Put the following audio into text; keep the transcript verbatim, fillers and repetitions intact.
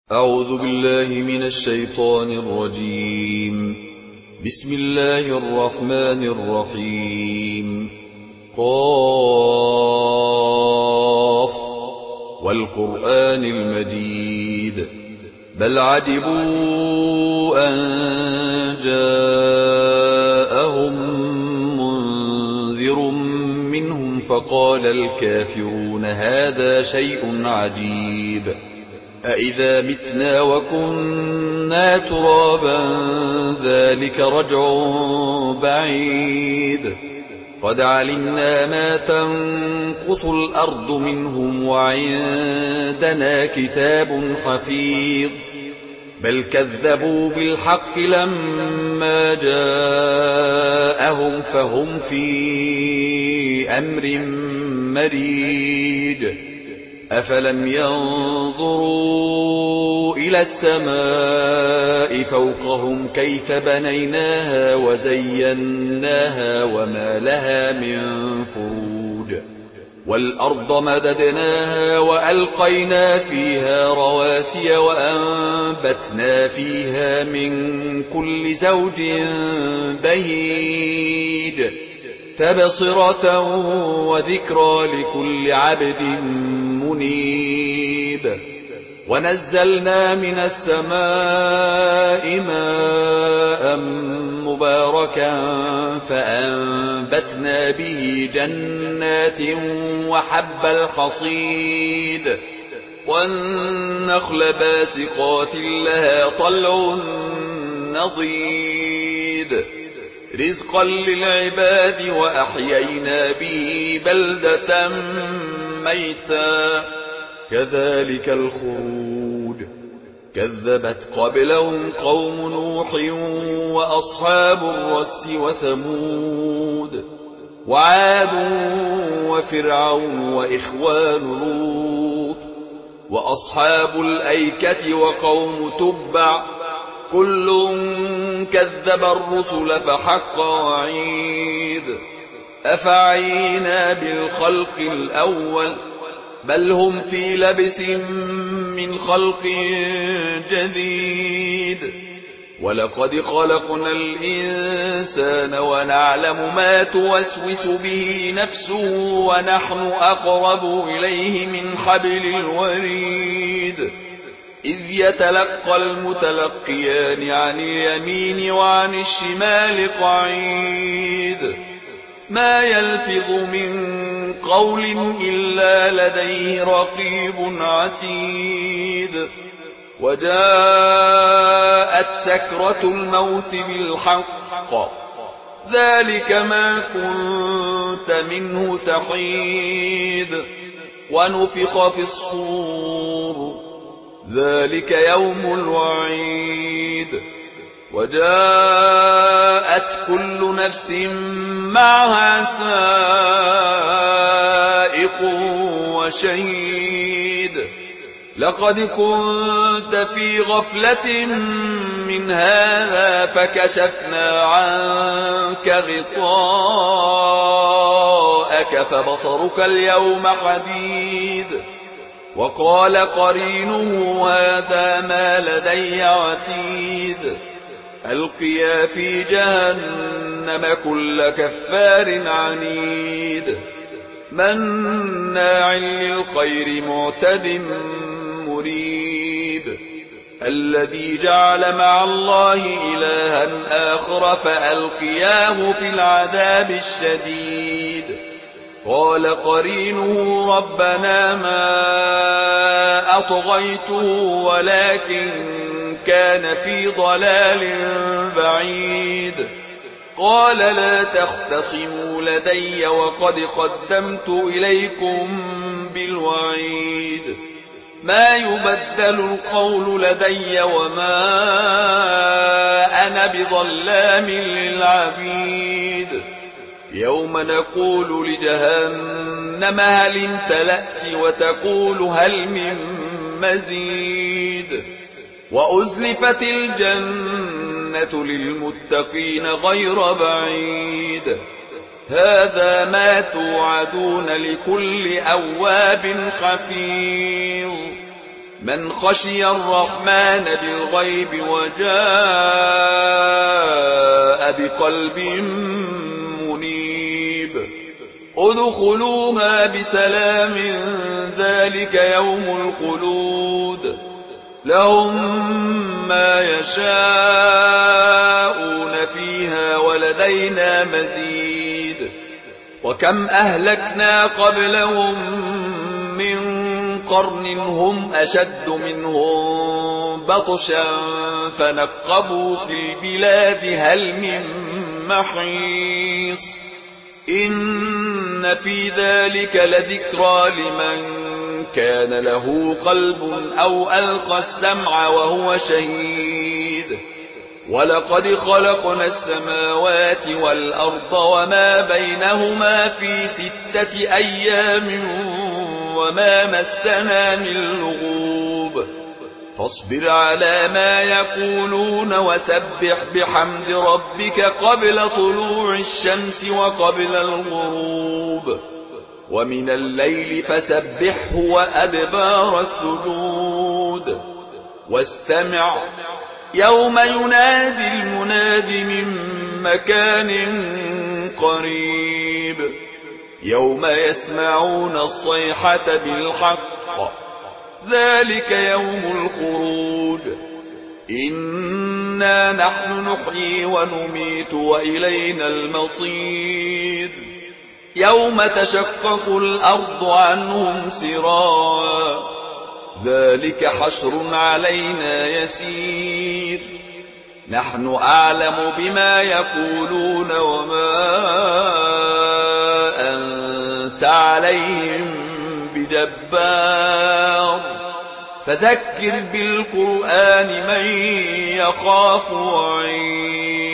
أعوذ بالله من الشيطان الرجيم. بسم الله الرحمن الرحيم. قاف والقرآن المجيد. بل عجبوا أن جاءهم منذر منهم فقال الكافرون هذا شيء عجيب. أإذا متنا وكنا ترابا ذلك رجع بعيد. قد علمنا ما تنقص الأرض منهم وعندنا كتاب حفيظ. بل كذبوا بالحق لما جاءهم فهم في أمر مريج. أفلم ينظروا إلى السماء فوقهم كيف بنيناها وزيناها وما لها من فروج. والأرض مددناها وألقينا فيها رواسي وأنبتنا فيها من كل زوج بهيج تبصرة وذكرى لكل عبد منيب. ونزلنا من السماء ماء مباركا فأنبتنا به جنات وحب الحصيد والنخل باسقات لها طلع نضيد رزقا للعباد وأحيينا به بلدة ميتا كذلك الخروج. كذبت قبلهم قوم نوح وأصحاب الرس وثمود وعاد وفرعون وإخوان لوط وأصحاب الأيكة وقوم تبع كل كذب الرسل فحق وعيد. أفعينا بالخلق الأول بل هم في لبس من خلق جديد. ولقد خلقنا الإنسان ونعلم ما توسوس به نفسه ونحن أقرب إليه من حبل الوريد. إذ يتلقى المتلقيان عن اليمين وعن الشمال قعيد. ما يلفظ من قول إلا لديه رقيب عتيد. وجاءت سكرة الموت بالحق ذلك ما كنت منه تحيد. ونفخ في الصور ذلك يوم الوعيد. وجاءت كل نفس معها سائق وشهيد. لقد كنت في غفلة من هذا فكشفنا عنك غطاءك فبصرك اليوم حديد. وقال قرينه هذا ما لدي عتيد. ألقيا في جهنم كل كفار عنيد مناع للخير معتد مريب. الذي جعل مع الله إلها آخر فألقياه في العذاب الشديد. قال قرينه ربنا ما أطغيته ولكن كان في ضلال بعيد. قال لا تختصموا لدي وقد قدمت إليكم بالوعيد. ما يبدل القول لدي وما أنا بظلام للعبيد. يوم نقول لجهنم هل امتلأت وتقول هل من مزيد. وأزلفت الجنة للمتقين غير بعيد. هذا ما توعدون لكل أواب حفيظ. من خشي الرحمن بالغيب وجاء بقلب منيب ادخلوها بسلام ذلك يوم الخلود لهم ما يشاءون فيها ولدينا مزيد وكم أهلكنا قبلهم من قرن هم أشد منهم بطشا فنقبوا في البلاد هل من محيص إن في ذلك لذكرى لمن كان له قلب أو ألقى السمع وهو شهيد ولقد خلقنا السماوات والأرض وما بينهما في ستة أيام وما مسنا من لغوب فاصبر على ما يقولون وسبح بحمد ربك قبل طلوع الشمس وقبل الغروب ومن الليل فسبحه وأدبار السجود واستمع يوم ينادي المناد من مكان قريب يوم يسمعون الصيحة بالحق ذلك يوم الخروج إنا نحن نحيي ونميت وإلينا المصير يوم تشقق الأرض عنهم سراعا ذلك حشر علينا يسير نحن أعلم بما يقولون وما أنت عليهم بجبار فذكر بالقرآن من يخاف وعيد